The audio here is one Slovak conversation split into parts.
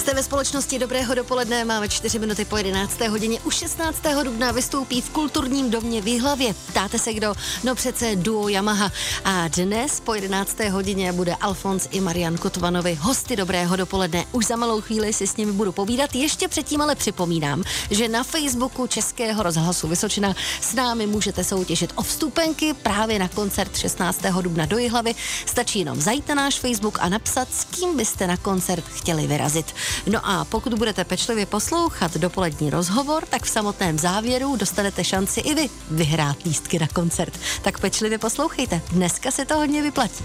Jste ve společnosti Dobrého dopoledne, máme 4 minuty po 11. hodině. U 16. dubna vystoupí v kulturním domě v Jihlavě. Ptáte se kdo? No přece duo Yamaha. A dnes po 11. hodině bude Alfons i Marian Kotvanovi hosty Dobrého dopoledne. Už za malou chvíli si s nimi budu povídat. Ještě předtím ale připomínám, že na Facebooku Českého rozhlasu Vysočina s námi můžete soutěžit o vstupenky právě na koncert 16. dubna do Jihlavy. Stačí jenom zajít na náš Facebook a napsat, s kým byste na koncert chtěli vyrazit. No a pokud budete pečlivě poslouchat dopolední rozhovor, tak v samotném závěru dostanete šanci i vy vyhrát lístky na koncert. Tak pečlivě poslouchejte, dneska se to hodně vyplatí.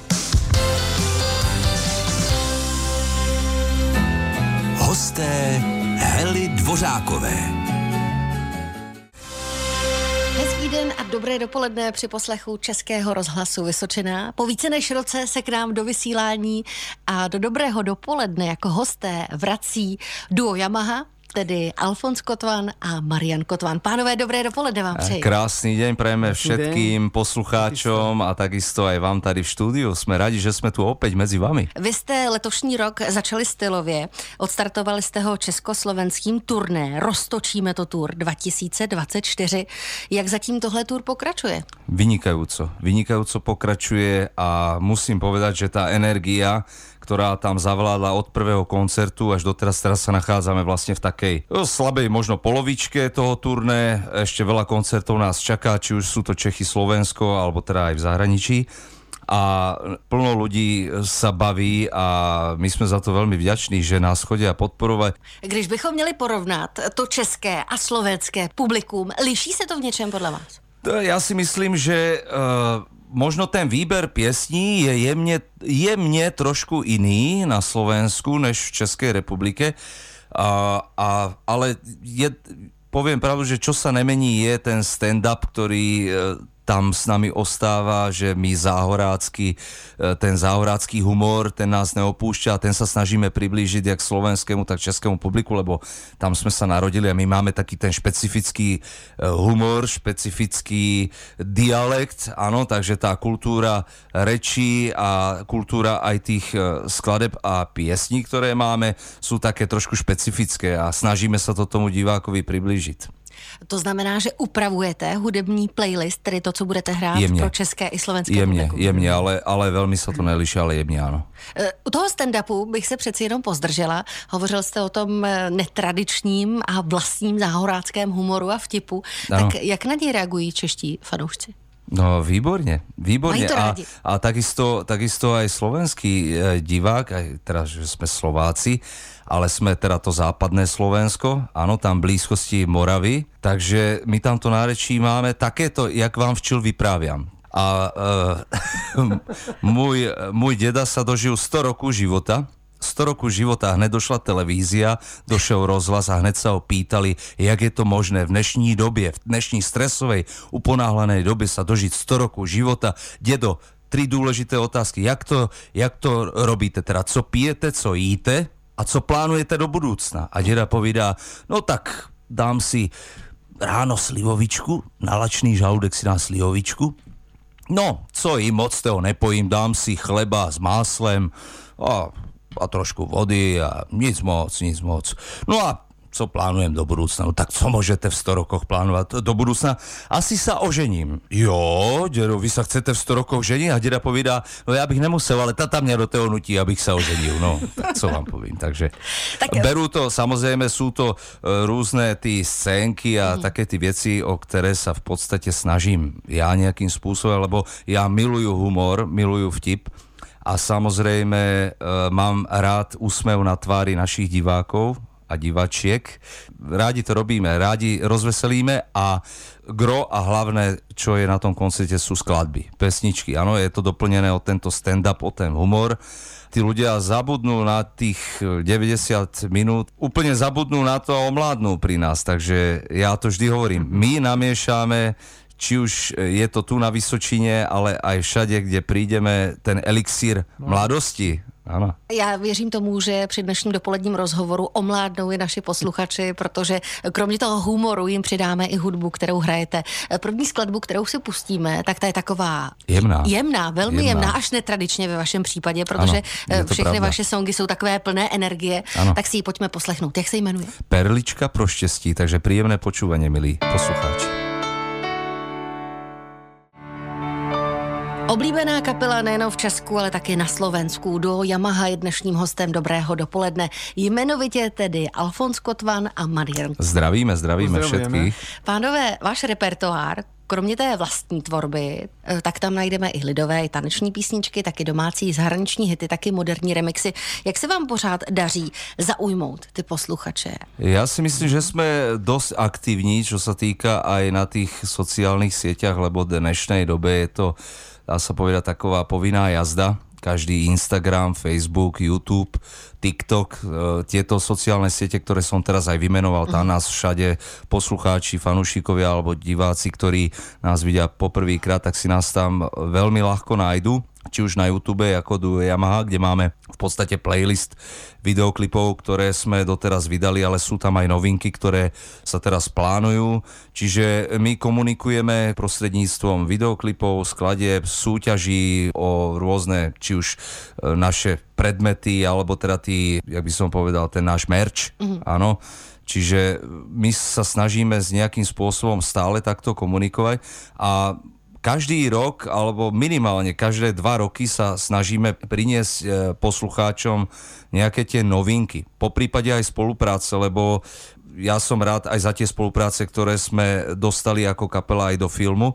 Hosté Hely Dvořákové. Hezký den a dobré dopoledne při poslechu Českého rozhlasu Vysočina. Po více než roce se k nám do vysílání a do Dobrého dopoledne jako hosté vrací duo Yamaha, tedy Alfons Kotvan a Marian Kotvan. Pánové, dobré dopoledne vám přeji. Krásny deň prejme všetkým poslucháčom a takisto aj vám tady v štúdiu. Sme radi, že sme tu opäť medzi vami. Vy jste letošní rok začali stylově. Odstartovali jste ho československým turné. Roztočíme to tour 2024. Jak zatím tohle tour pokračuje? Vynikajúco pokračuje a musím povedať, že tá energia, ktorá tam zavládla od prvého koncertu až doteraz, teraz sa nachádzame vlastne v takej slabej možno polovičke toho turné. Ešte veľa koncertov nás čaká, či už sú to Čechy, Slovensko, alebo teda aj v zahraničí. A plno ľudí sa baví a my sme za to veľmi vďační, že nás chodia podporovať. Když bychom měli porovnat to české a slovenské publikum, liší se to v něčem podle vás? Ja si myslím, že možno ten výber piesní je jemne trošku iný na Slovensku než v Českej republike, ale poviem pravdu, že čo sa nemení je ten stand-up, ktorý tam s nami ostáva, že my ten záhorácky humor, ten nás neopúšťa a ten sa snažíme priblížiť jak slovenskému, tak českému publiku, lebo tam sme sa narodili a my máme taký ten špecifický humor, špecifický dialekt, áno, takže tá kultúra rečí a kultúra aj tých skladeb a piesní, ktoré máme, sú také trošku špecifické a snažíme sa to tomu divákovi priblížiť. To znamená, že upravujete hudební playlist, tedy to, co budete hrát pro české i slovenské publikum. Jemně, ale velmi se to neliší, ale jemně, ano. U toho stand-upu bych se přeci jenom pozdržela. Hovořil jste o tom netradičním a vlastním záhoráckém humoru a vtipu. Ano. Tak jak na něj reagují čeští fanoušci? No výborne. A takisto aj slovenský divák, aj teraz, že sme Slováci, ale sme teda to západné Slovensko, áno, tam v blízkosti Moravy, takže my tamto nárečí máme takéto, jak vám včil vypráviam. A môj deda sa dožil 100 rokov života, hneď došla televízia, došiel rozhlas a hneď sa ho pýtali, jak je to možné v dnešní době, v dnešní stresovej, uponáhlanej dobe sa dožiť 100 rokov života. Dedo, 3 dôležité otázky. Jak to robíte teda? Co pijete, co jíte a co plánujete do budúcna? A deda povídá, no tak dám si ráno slivovičku, na lačný žalúdek si dám slivovičku. No, co jim moc toho nepojím, dám si chleba s máslem a trošku vody a nic moc. No a co plánujem do budúcna? No tak co môžete v 100 rokoch plánovať do budúcna? Asi sa ožením. Jo, dedo, vy sa chcete v 100 rokoch ženiť? A deda povídá, no ja bych nemusel, ale tata mňa do toho nutí, abych sa oženil. No, tak co vám povím. Takže berú to, samozrejme sú to rôzne tí scénky a také tí veci, o ktoré sa v podstate snažím ja nejakým spôsobom, lebo ja milujú humor, milujú vtip. A samozrejme mám rád úsmev na tvári našich divákov a divačiek. Rádi to robíme, rádi rozveselíme a gro a hlavné, čo je na tom koncerte, sú skladby, pesničky. Áno, je to doplnené o tento stand-up, o ten humor. Tí ľudia zabudnú na tých 90 minút, úplne zabudnú na to a omládnú pri nás. Takže ja to vždy hovorím, my namiešame, či už je to tu na Vysočine, ale aj všade, kde prídeme, ten elixír mladosti, Ano. Já věřím tomu, že při dnešním dopoledním rozhovoru omládnou i naši posluchači, protože kromě toho humoru jim přidáme i hudbu, kterou hrajete. První skladbu, kterou si pustíme, tak ta je taková jemná, velmi jemná, až netradičně ve vašem případě, protože všechny pravda. Vaše songy jsou takové plné energie, tak si ji pojďme poslechnout. Jak se jmenuje? Perlička pro štěstí, takže príjemné počúvanie, milí poslucháči. Oblíbená kapela nejen v Česku, ale taky na Slovensku. Duo Yamaha je dnešním hostem Dobrého dopoledne. Jmenovitě tedy Alfons Kotvan a Marian. Zdravíme všetkých. Pánové, váš repertoár, kromě té vlastní tvorby, tak tam najdeme i lidové, i taneční písničky, taky domácí zahraniční hity, taky moderní remixy. Jak se vám pořád daří zaujmout ty posluchače? Ja si myslím, že sme dosť aktívni, čo sa týka aj na tých sociálnych sieťach, lebo v dnešnej dobe je to, dá sa povedať, taková povinná jazda. Každý Instagram, Facebook, YouTube, TikTok, tieto sociálne siete, ktoré som teraz aj vymenoval, tam nás všade poslucháči, fanúšikovia alebo diváci, ktorí nás vidia poprvýkrát, tak si nás tam veľmi ľahko nájdu. Či už na YouTube ako Duo Yamaha, kde máme v podstate playlist videoklipov, ktoré sme doteraz vydali, ale sú tam aj novinky, ktoré sa teraz plánujú. Čiže my komunikujeme prostredníctvom videoklipov, skladieb, súťaží o rôzne, či už naše predmety, alebo teda jak by som povedal, ten náš merch, áno. Čiže my sa snažíme s nejakým spôsobom stále takto komunikovať a každý rok, alebo minimálne každé 2 roky sa snažíme priniesť poslucháčom nejaké tie novinky. Po prípade aj spolupráce, lebo ja som rád aj za tie spolupráce, ktoré sme dostali ako kapela aj do filmu.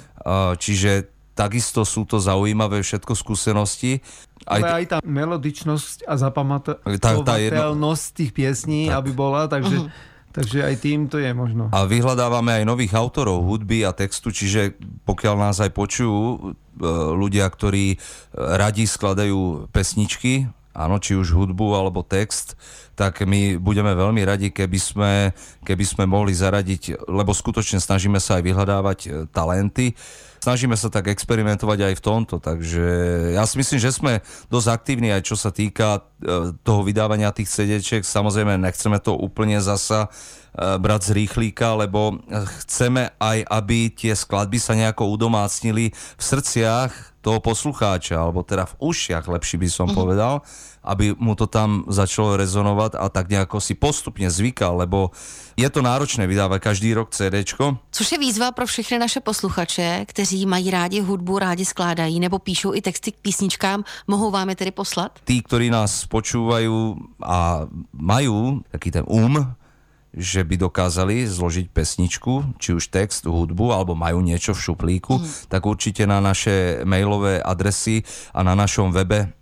Čiže takisto sú to zaujímavé všetko skúsenosti. Ale aj tá melodičnosť a zapamatovateľnosť tých piesní, aby bola, takže aj tým to je možno. A vyhľadávame aj nových autorov hudby a textu, čiže pokiaľ nás aj počujú ľudia, ktorí radi skladajú pesničky, áno, či už hudbu alebo text, tak my budeme veľmi radi, keby sme mohli zaradiť, lebo skutočne snažíme sa aj vyhľadávať talenty. Snažíme sa tak experimentovať aj v tomto, takže ja si myslím, že sme dosť aktívni aj čo sa týka toho vydávania tých CD-čiek. Samozrejme, nechceme to úplne zasa brať z rýchlíka, lebo chceme aj, aby tie skladby sa nejako udomácnili v srdciach toho poslucháča, alebo teda v ušiach, lepšie by som povedal, aby mu to tam začalo rezonovať a tak nejako si postupne zvykal, lebo je to náročné vydávať každý rok CDčko. Což je výzva pro všechny naše posluchače, kteří mají rádi hudbu, rádi skládají nebo píšou i texty k písničkám, mohou vám je tedy poslat? Tí, ktorí nás počúvajú a majú taký ten že by dokázali zložiť pesničku, či už text, hudbu, alebo majú niečo v šuplíku, tak určite na naše mailové adresy a na našom webe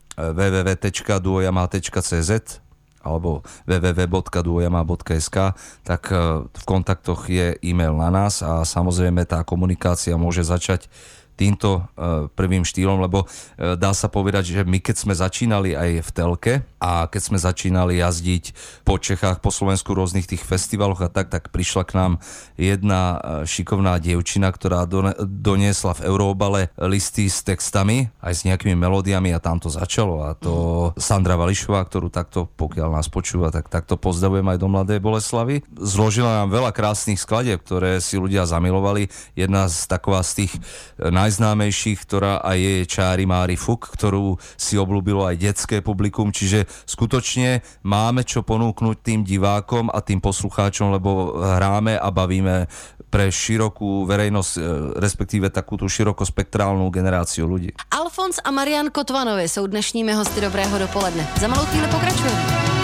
www.duoyamaha.cz alebo www.duoyamaha.sk, tak v kontaktoch je e-mail na nás a samozrejme tá komunikácia môže začať týmto prvým štýlom, lebo dá sa povedať, že my keď sme začínali aj v telke a keď sme začínali jazdiť po Čechách, po Slovensku rôznych tých festivaloch a tak prišla k nám jedna šikovná dievčina, ktorá doniesla v Euroobale listy s textami, aj s nejakými melódiami a tam to začalo. A to Sandra Vališová, ktorú takto, pokiaľ nás počúva, tak takto pozdravujem aj do Mladej Boleslavy. Zložila nám veľa krásnych skladieb, ktoré si ľudia zamilovali. Jedna z taková z tých najznámejších, ktorá aj je Čári Mári Fuk, ktorú si obľúbilo aj detské publikum, čiže skutočne máme čo ponúknuť tým divákom a tým poslucháčom, lebo hráme a bavíme pre širokú verejnosť, respektíve takúto širokospektrálnu generáciu ľudí. Alfons a Marian Kotvanovi jsou dnešními hosty Dobrého dopoledne. Za malou chvíli pokračujeme.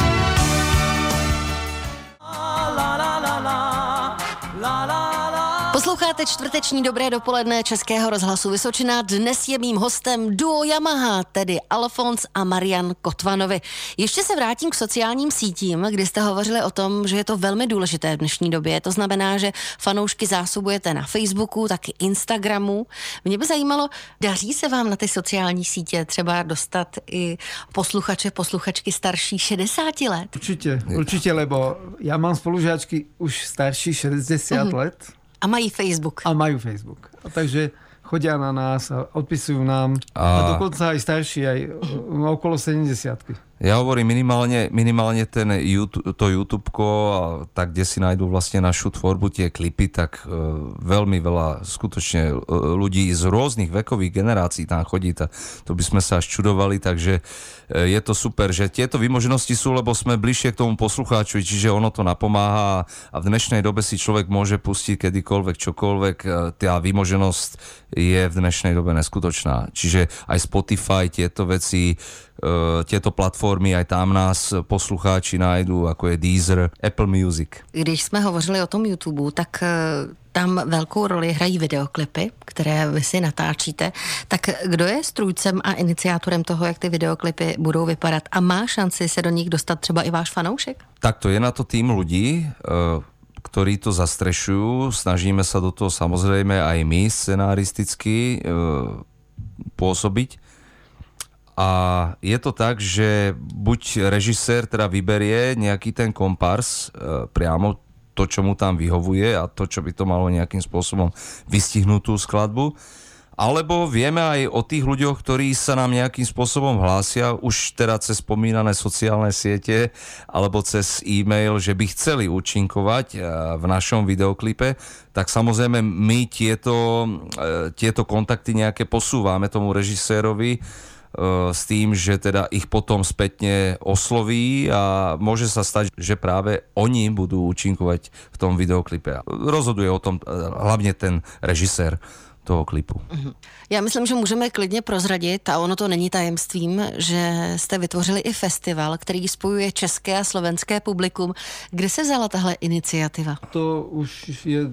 Posloucháte čtvrteční Dobré dopoledne Českého rozhlasu Vysočina. Dnes je mým hostem duo Yamaha, tedy Alfons a Marian Kotvanovi. Ještě se vrátím k sociálním sítím, kdy jste hovořili o tom, že je to velmi důležité v dnešní době. To znamená, že fanoušky zásobujete na Facebooku, taky Instagramu. Mě by zajímalo, daří se vám na ty sociální sítě třeba dostat i posluchačky starší 60 let? Určite, lebo ja mám spolužiačky už starší 60 let. A mají Facebook. A takže chodia na nás a odpisujú nám. A dokonca aj starší, aj okolo 70-ky. Ja hovorím minimálne ten YouTubeko, tak kde si nájdú vlastne našu tvorbu, tie klipy, tak veľmi veľa skutočne ľudí z rôznych vekových generácií tam chodí, to by sme sa až čudovali, takže je to super, že tieto výmožnosti sú, lebo sme bližšie k tomu poslucháču, čiže ono to napomáha a v dnešnej dobe si človek môže pustiť kedykoľvek, čokoľvek, tá výmoženosť je v dnešnej dobe neskutočná. Čiže aj Spotify, tieto veci, tieto platformy, aj tam nás poslucháči nájdú, ako je Deezer, Apple Music. Když jsme hovořili o tom YouTube, tak tam velkou roli hrají videoklipy, které vy si natáčíte. Tak kdo je strůjcem a iniciátorem toho, jak ty videoklipy budou vypadat? A má šanci se do nich dostat třeba i váš fanoušek? Tak to je na to tým ľudí, ktorí to zastrešujú. Snažíme sa do toho samozrejme aj my scenaristicky pôsobiť. A je to tak, že buď režisér teda vyberie nejaký ten kompárs priamo to, čo mu tam vyhovuje a to, čo by to malo nejakým spôsobom vystihnúť tú skladbu, alebo vieme aj o tých ľuďoch, ktorí sa nám nejakým spôsobom hlásia, už teda cez spomínané sociálne siete alebo cez e-mail, že by chceli účinkovať v našom videoklipe, tak samozrejme my tieto kontakty nejaké posúvame tomu režisérovi s tým, že teda ich potom spätne osloví a môže sa stať, že práve oni budú účinkovať v tom videoklipe. Rozhoduje o tom hlavne ten režisér toho klipu. Já myslím, že můžeme klidně prozradit, a ono to není tajemstvím, že jste vytvořili i festival, který spojuje české a slovenské publikum. Kde se vzala tahle iniciativa? To už je...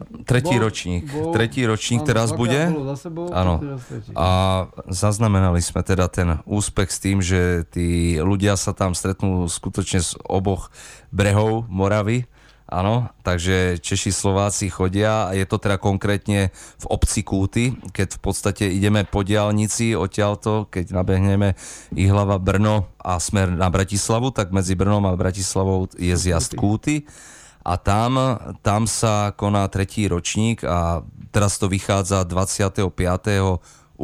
Tretí ročník teraz bude. Áno. A zaznamenali sme teda ten úspech s tým, že tí ľudia sa tam stretnú skutočne z oboch brehov Moravy. Áno, takže Češi, Slováci chodia a je to teda konkrétne v obci Kúty, keď v podstate ideme po diaľnici odtiaľto, keď nabehneme Ihlava, Brno a smer na Bratislavu, tak medzi Brnom a Bratislavou je zjazd Kúty a tam sa koná tretí ročník a teraz to vychádza 25.8.2024,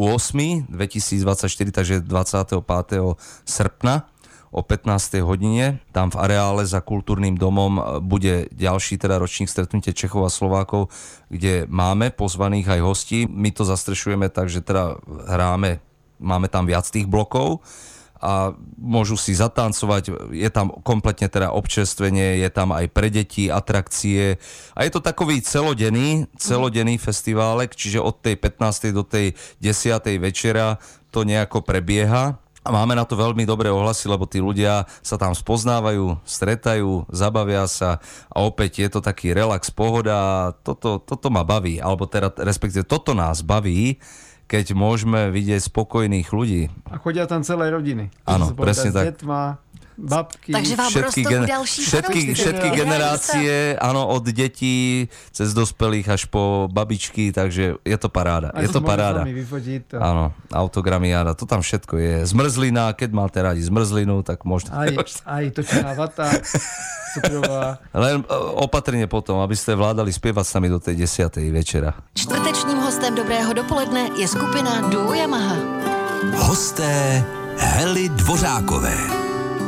takže 25. srpna. O 15. hodine. Tam v areále za kultúrnym domom bude ďalší teda ročník stretnutie Čechov a Slovákov, kde máme pozvaných aj hostí. My to zastrešujeme tak, že teda máme tam viac tých blokov a môžu si zatancovať. Je tam kompletne teda občerstvenie, je tam aj pre deti atrakcie a je to takový celodenný festiválek, čiže od tej 15. do tej 10. večera to nejako prebieha. A máme na to veľmi dobré ohlasy, lebo tí ľudia sa tam spoznávajú, stretajú, zabavia sa a opäť je to taký relax, pohoda. Toto ma baví, alebo teda respektíve toto nás baví, keď môžeme vidieť spokojných ľudí. A chodia tam celé rodiny. Áno, presne tak. Detma, babky. Takže vám všetky generácie, áno, od detí cez dospelých až po babičky, takže je to paráda. Je to paráda. Vyfotiť, áno, autogramy, áno, to tam všetko je. Zmrzlina, keď máte radi zmrzlinu, tak možno... Aj točená vata, cukrová. Len opatrne potom, aby ste vládali spievať s nami do tej 10. večera. Čtvrtečním hostem Dobrého dopoledne je skupina Duo Yamaha. Hosté Hely Dvořákové.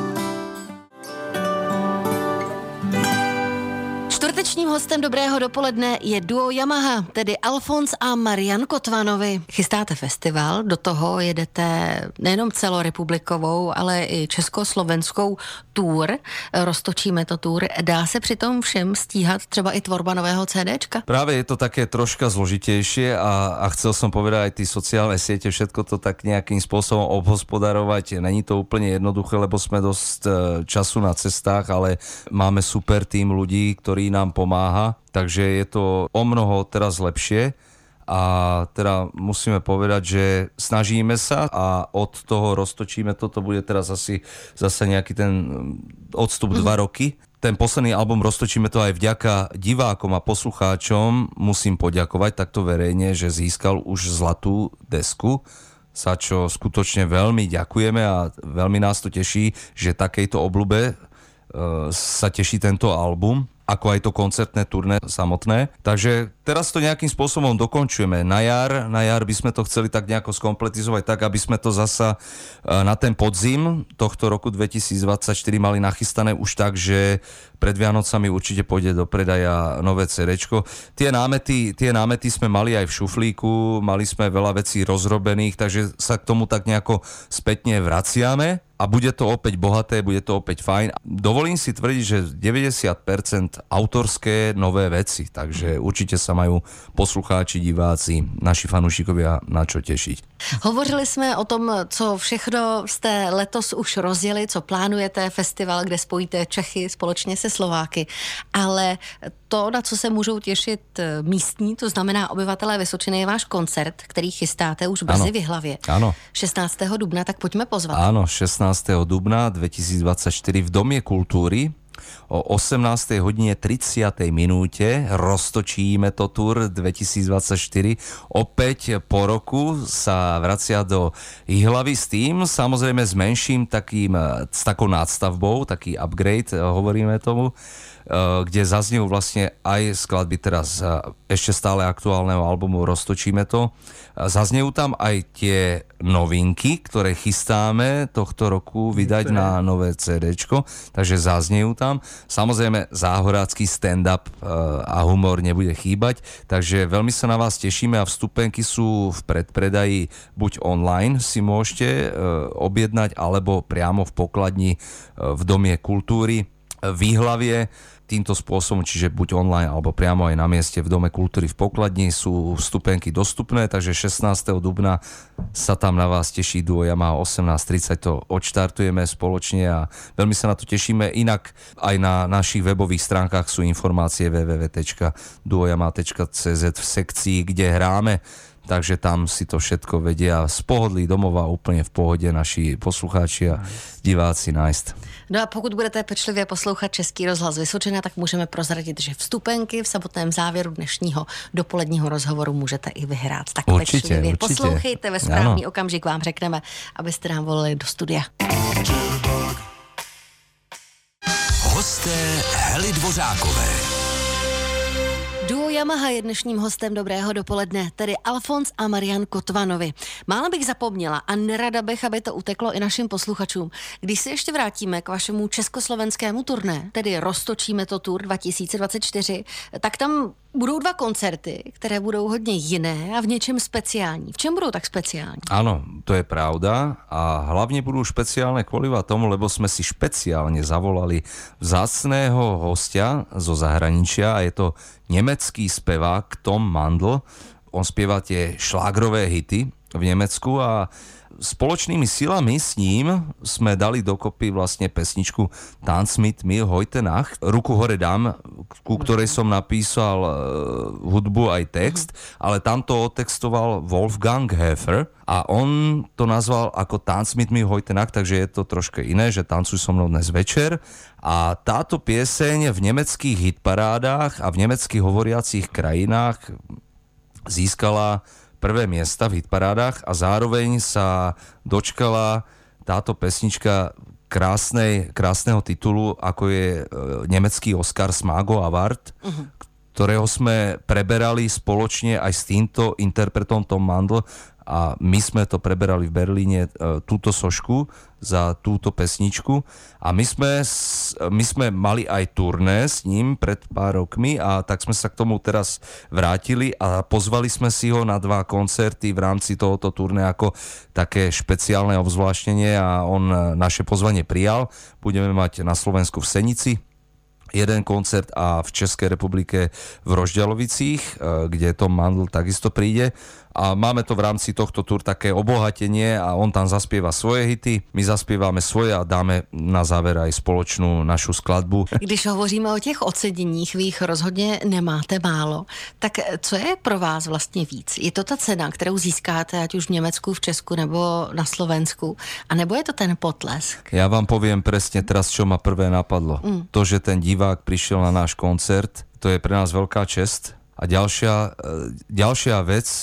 Čtvrtečním hostem Dobrého dopoledne je duo Yamaha, tedy Alfons a Marian Kotvanovi. Chystáte festival, do toho jedete nejenom celorepublikovou, ale i československou tour. Roztočíme to tour. Dá se přitom všem stíhat třeba i tvorba nového CDčka? Práve je to také troška zložitejšie a chcel som povedať aj tí sociálne siete, všetko to tak nejakým spôsobom obhospodarovať. Není to úplne jednoduché, lebo sme dosť času na cestách, ale máme super tým ľudí, ktorí nám pomáha, takže je to o mnoho teraz lepšie a teda musíme povedať, že snažíme sa a od toho roztočíme, toto bude teraz asi zase nejaký ten odstup 2 roky. Ten posledný album Roztočíme to aj vďaka divákom a poslucháčom musím poďakovať takto verejne, že získal už zlatú desku, za čo skutočne veľmi ďakujeme a veľmi nás to teší, že takejto obľúbe sa teší tento album. ako aj to koncertné turné samotné. Takže teraz to nejakým spôsobom dokončujeme. Na jar by sme to chceli tak nejako skompletizovať tak, aby sme to zasa na ten podzim tohto roku 2024 mali nachystané už tak, že pred Vianocami určite pôjde do predaja nové CDčko. Tie námety sme mali aj v šuflíku, mali sme veľa vecí rozrobených, takže sa k tomu tak nejako spätne vraciame. A bude to opäť bohaté, bude to opäť fajn. Dovolím si tvrdiť, že 90% autorské nové veci, takže určite sa majú poslucháči, diváci, naši fanúšikovia na čo tešiť. Hovořili jsme o tom, co všechno jste letos už rozjeli, co plánujete, festival, kde spojíte Čechy společně se Slováky, ale to, na co se můžou těšit místní, to znamená obyvatelé Vysočiny, je váš koncert, který chystáte už brzy v Jihlavě. Ano. 16. dubna, tak pojďme pozvat. Áno, 16. dubna 2024 v Domě kultúry o 18. hodine 30. minúte roztočíme to Tour 2024. Opäť po roku sa vracia do Jihlavy s tým, samozrejme s menším s takou nadstavbou, taký upgrade, hovoríme tomu, kde zaznejú vlastne aj skladby teraz ešte stále aktuálneho albumu Roztočíme to. Zaznejú tam aj tie novinky, ktoré chystáme tohto roku vydať na nové CDčko, takže zaznejú tam. Samozrejme záhorácky stand-up a humor nebude chýbať, takže veľmi sa na vás tešíme a vstupenky sú v predpredaji buď online si môžete objednať, alebo priamo v pokladni v Domie kultúry v Jihlavie. Týmto spôsobom, čiže buď online alebo priamo aj na mieste v Dome kultúry v pokladni sú vstupenky dostupné, takže 16. dubna sa tam na vás teší Duo Yamaha 18:30, to odštartujeme spoločne a veľmi sa na to tešíme. Inak aj na našich webových stránkach sú informácie www.duoyamaha.cz v sekcii, kde hráme, takže tam si to všetko vedia z pohodlí domova úplne v pohode naši poslucháči a diváci nájsť. No a pokud budete pečlivě poslouchat Český rozhlas Vysočina, tak můžeme prozradit, že vstupenky v samotném závěru dnešního dopoledního rozhovoru můžete i vyhrát. Tak pečlivě poslouchejte, ve správný okamžik vám řekneme, abyste nám volili do studia. Hosté Hely Dvořákové. Duo Yamaha je dnešním hostem Dobrého dopoledne, tedy Alfons a Marian Kotvanovi. Málo bych zapomněla a nerada bych, aby to uteklo i našim posluchačům. Když se ještě vrátíme k vašemu československému turné, tedy Roztočíme to Tour 2024, tak tam budou dva koncerty, které budou hodně jiné a v něčem speciální. V čem budou tak speciální? Áno, to je pravda a hlavne budú špeciálne kvôli tomu, lebo sme si špeciálne zavolali vzácného hostia zo zahraničia a je to nemecký spevák Tom Mandl. On spieva tie šlágrové hity v Nemecku a spoločnými silami s ním sme dali dokopy vlastne pesničku Tanz mit mir heute Nacht. Ruku hore dám, ku ktorej som napísal hudbu aj text, ale tam to otextoval Wolfgang Häfer a on to nazval ako Tanz mit mir heute Nacht, takže je to troška iné, že tancuj so mnou dnes večer. A táto pieseň v nemeckých hitparádách a v nemeckých hovoriacich krajinách získala prvé miesta v hitparádach a zároveň sa dočkala táto pesnička krásneho titulu, ako je nemecký Oscar Smago Award, ktorého sme preberali spoločne aj s týmto interpretom Tom Mandl a my sme to preberali v Berlíne, túto sošku za túto pesničku a my sme mali aj turné s ním pred pár rokmi a tak sme sa k tomu teraz vrátili a pozvali sme si ho na 2 koncerty v rámci tohoto turné ako také špeciálne obzvláštnenie a on naše pozvanie prijal. Budeme mať na Slovensku v Senici jeden koncert a v Českej republike v Rožďalovicích, kde Tom Mandl takisto príde. A máme to v rámci tohto túr také obohatenie a on tam zaspieva svoje hity, my zaspievame svoje a dáme na záver aj spoločnú našu skladbu. Když hovoříme o těch oceněních, vy jich rozhodně nemáte málo, tak co je pro vás vlastně víc? Je to ta cena, kterou získáte ať už v Německu, v Česku nebo na Slovensku? A nebo je to ten potlesk? Ja vám poviem presne teraz, čo ma prvé napadlo. To, že ten divák prišiel na náš koncert, to je pre nás veľká česť. A ďalšia vec,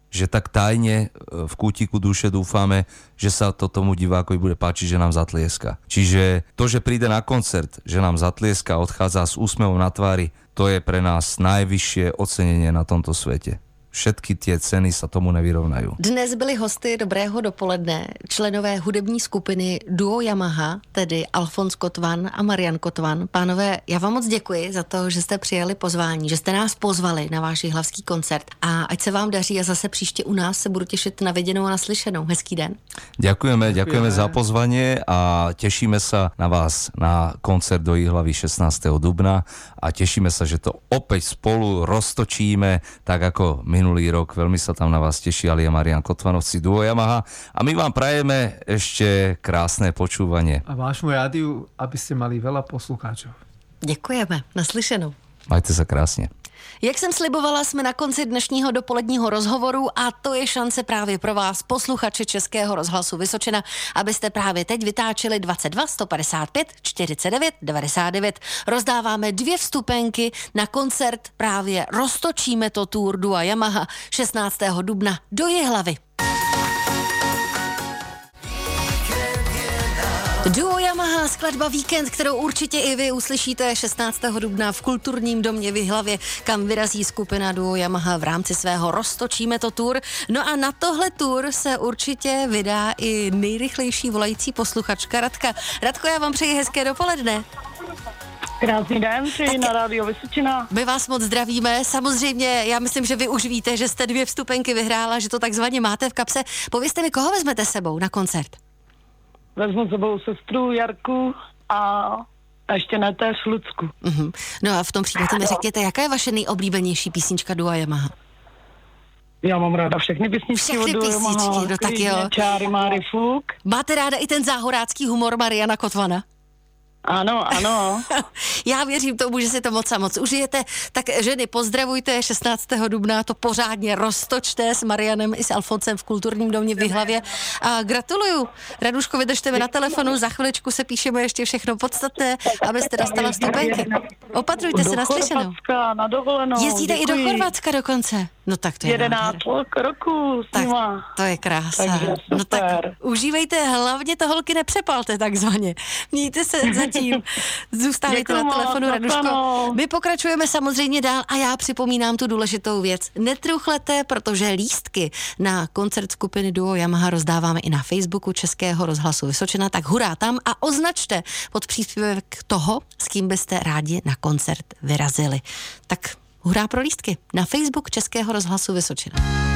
že tak tajne v kútiku duše dúfame, že sa to tomu divákovi bude páčiť, že nám zatlieska. Čiže to, že príde na koncert, že nám zatlieska a odchádza s úsmevom na tvári, to je pre nás najvyššie ocenenie na tomto svete. Všetky tie ceny sa tomu nevyrovnajú. Dnes byli hosty Dobrého dopoledne členové hudební skupiny Duo Yamaha, tedy Alfons Kotvan a Marian Kotvan. Pánové, já vám moc děkuji za to, že jste přijali pozvání, že jste nás pozvali na váš jihlavský koncert. A ať se vám daří a zase příště u nás se budu těšit na viděnou a naslyšenou. Hezký den. Ďakujeme za pozvanie a tešíme sa na vás na koncert do Jihlavy 16. dubna a tešíme sa, že to opäť spolu roztočíme, tak ako minulý rok. Veľmi sa tam na vás tešili a Marian Kotvanovci Duo Yamaha a my vám prajeme ešte krásne počúvanie. A vášmu rádiu, aby ste mali veľa poslucháčov. Děkujeme. Naslyšenou. Majte sa krásne. Jak jsem slibovala, jsme na konci dnešního dopoledního rozhovoru a to je šance právě pro vás, posluchači Českého rozhlasu Vysočina, abyste právě teď vytáčeli 22 155 49 99. Rozdáváme 2 vstupenky na koncert právě Roztočíme to tour Duo Yamaha 16. dubna do Jihlavy. Duo Yamaha, skladba Víkend, kterou určitě i vy uslyšíte 16. dubna v Kulturním domě v Jihlavě, kam vyrazí skupina Duo Yamaha v rámci svého Roztočíme to tour. No a na tohle tour se určitě vydá i nejrychlejší volající posluchačka Radka. Radko, já vám přeji hezké dopoledne. Krásný den, přeji na rádio Vysočina. My vás moc zdravíme. Samozřejmě, já myslím, že vy už víte, že jste 2 vstupenky vyhrála, že to takzvaně máte v kapse. Povězte mi, koho vezmete sebou na koncert? Vezmu sebou sestru Jarku a ještě netéř Lucku. Uh-huh. No a v tom případě mi řekněte, jaká je vaše nejoblíbenější písnička Duo Yamaha? Já mám ráda všechny písničky od Duo Yamaha. No tak jo. Čáry, máry, fuk. Máte ráda i ten záhorácký humor Mariana Kotvana? Ano. Já věřím tomu, že si to moc a moc užijete. Tak ženy, pozdravujte 16. dubna, to pořádně roztočte s Marianem i s Alfonsem v Kulturním domě v Jihlavě. A gratuluju. Raduško, vydržte mi na telefonu, za chviličku se píšeme ještě všechno podstatné, abyste dostala vstupenky. Opatrujte se, naslyšenou. Na dovolenou. Jezdíte i do Chorvatska dokonce. No tak to je 11 roku s nima. To je krása. Takže no tak užívejte, hlavně to holky nepřepalte takzvaně. Mějte se zatím. Zůstávejte na telefonu, Raduško. My pokračujeme samozřejmě dál a já připomínám tu důležitou věc. Netruchlete, protože lístky na koncert skupiny Duo Yamaha rozdáváme i na Facebooku Českého rozhlasu Vysočina, tak hurá tam a označte pod příspěvek toho, s kým byste rádi na koncert vyrazili. Tak hurá pro lístky na Facebook Českého rozhlasu Vysočina.